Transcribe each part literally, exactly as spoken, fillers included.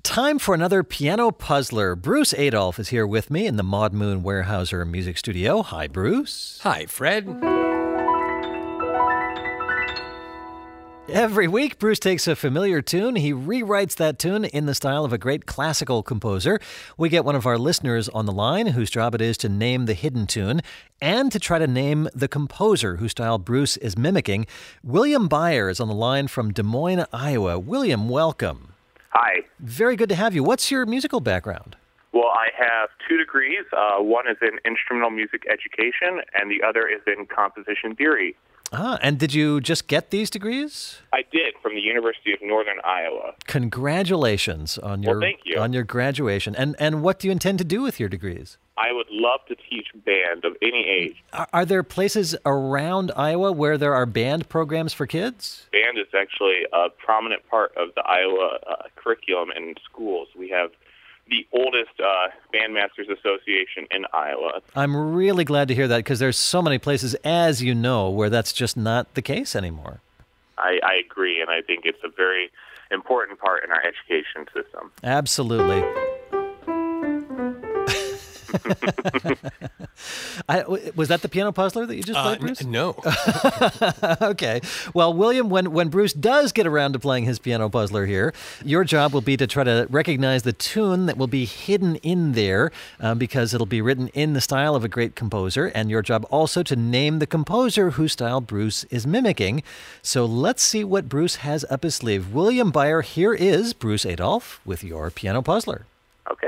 Time for another piano puzzler. Bruce Adolphe is here with me in the Maud Moon Weyerhaeuser Music Studio. Hi, Bruce. Hi, Fred. Every week, Bruce takes a familiar tune. He rewrites that tune in the style of a great classical composer. We get one of our listeners on the line whose job it is to name the hidden tune and to try to name the composer whose style Bruce is mimicking. William Byer is on the line from Des Moines, Iowa. William, welcome. Hi. Very good to have you. What's your musical background? Well, I have two degrees. Uh, one is in instrumental music education, and the other is in composition theory. Ah, and did you just get these degrees? I did, from the University of Northern Iowa. Congratulations on your well, thank you. on your graduation. And and what do you intend to do with your degrees? I would love to teach band of any age. Are, are there places around Iowa where there are band programs for kids? Band is actually a prominent part of the Iowa uh, curriculum in schools. We have the oldest uh, Bandmasters Association in Iowa. I'm really glad to hear that because there's so many places, as you know, where that's just not the case anymore. I, I agree, and I think it's a very important part in our education system. Absolutely. I, was that the piano puzzler that you just played, Uh, Bruce? n- no. Okay. Well, William, when, when Bruce does get around to playing his piano puzzler here, your job will be to try to recognize the tune that will be hidden in there uh, because it'll be written in the style of a great composer, and your job also to name the composer whose style Bruce is mimicking. So let's see what Bruce has up his sleeve. William Byer, here is Bruce Adolphe with your piano puzzler. Okay.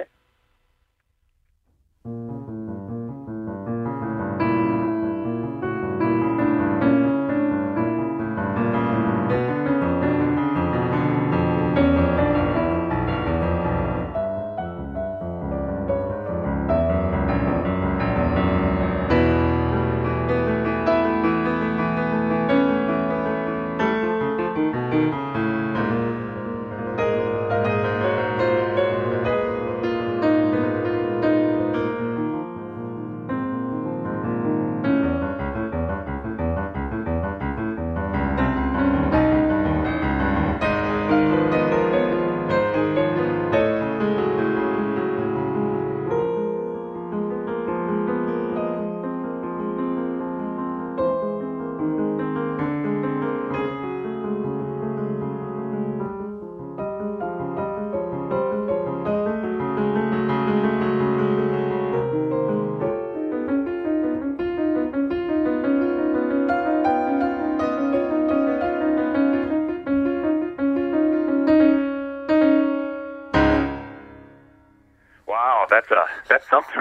That's a that's something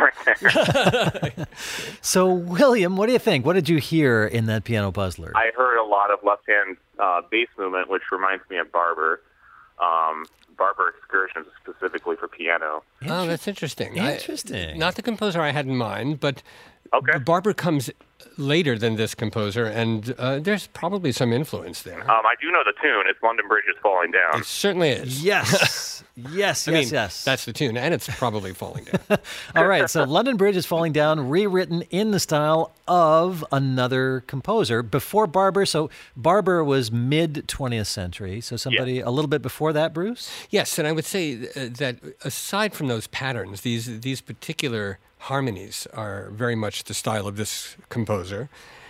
right there. So, William, what do you think? What did you hear in that piano puzzler? I heard a lot of left-hand uh, bass movement, which reminds me of Barber. Um, Barber Excursions specifically for piano. Oh, that's interesting. Interesting. I, not the composer I had in mind, but Okay. Barber comes later than this composer, and uh, there's probably some influence there. Um, I do know the tune. It's London Bridge is Falling Down. It certainly is. Yes. yes, I yes, mean, yes. that's the tune, and it's probably falling down. All right, so London Bridge is Falling Down, rewritten in the style of another composer before Barber. So Barber was mid-twentieth century, so somebody a little bit before that, Bruce? Yes, and I would say uh, that aside from those patterns, these these particular harmonies are very much the style of this composer.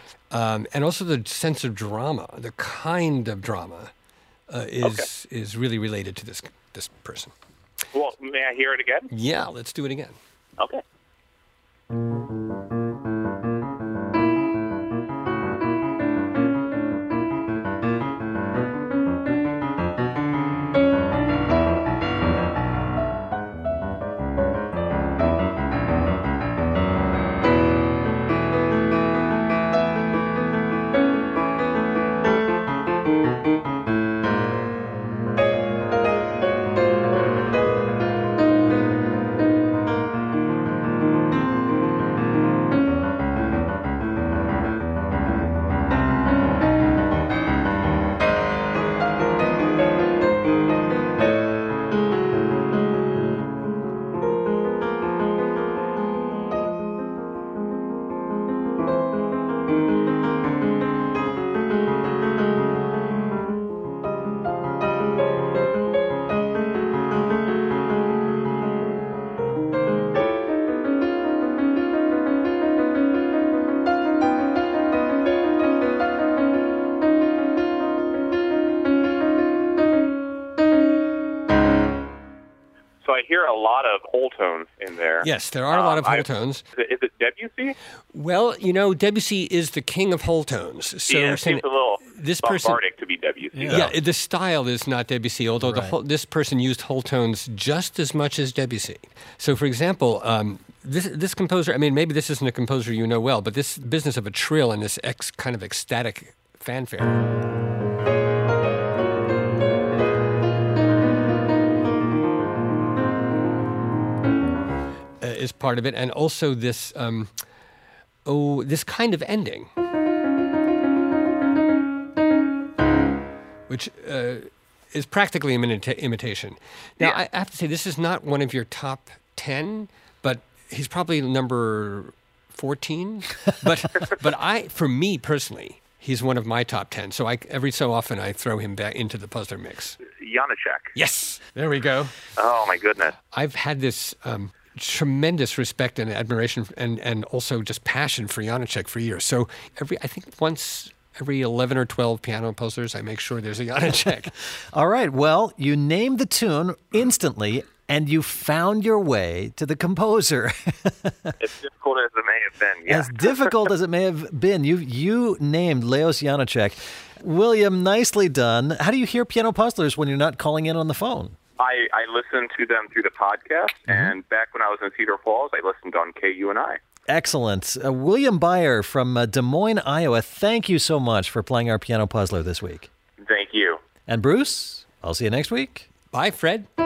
Um, and also the sense of drama, the kind of drama uh, is Okay. is really related to this this person. Well, may I hear it again? Yeah, let's do it again. Okay. So I hear a lot of whole tones in there. Yes, there are a lot of Um, whole I- tones. Is it, is it Debussy? Well, you know, Debussy is the king of whole tones. So yeah, we're it saying seems a little this person- bombardic to be Debussy. Yeah, though. the style is not Debussy, although the Right. whole, this person used whole tones just as much as Debussy. So, for example, um, this this composer, I mean, maybe this isn't a composer you know well, but this business of a trill and this ex, kind of ecstatic fanfare. uh, Is part of it, and also this, um, oh, this kind of ending, which uh, is practically an imita- imitation. Now, Yeah. I I have to say, this is not one of your top ten, but he's probably number fourteen. But but I, for me personally, he's one of my top ten. So I every so often I throw him back into the puzzler mix. Janacek. Yes, there we go. Oh, my goodness. I've had this um, tremendous respect and admiration, and, and also just passion for Janacek for years. So every I think once every eleven or twelve piano puzzlers, I make sure there's a Janacek. All right. Well, you named the tune instantly, and you found your way to the composer. As difficult as it may have been, yeah. As difficult as it may have been, you you named Leos Janacek. William, nicely done. How do you hear piano puzzlers when you're not calling in on the phone? I, I listened to them through the podcast, Mm-hmm. and back when I was in Cedar Falls, I listened on K U N I. Excellent. Uh, William Byer from uh, Des Moines, Iowa, thank you so much for playing our piano puzzler this week. Thank you. And Bruce, I'll see you next week. Bye, Fred.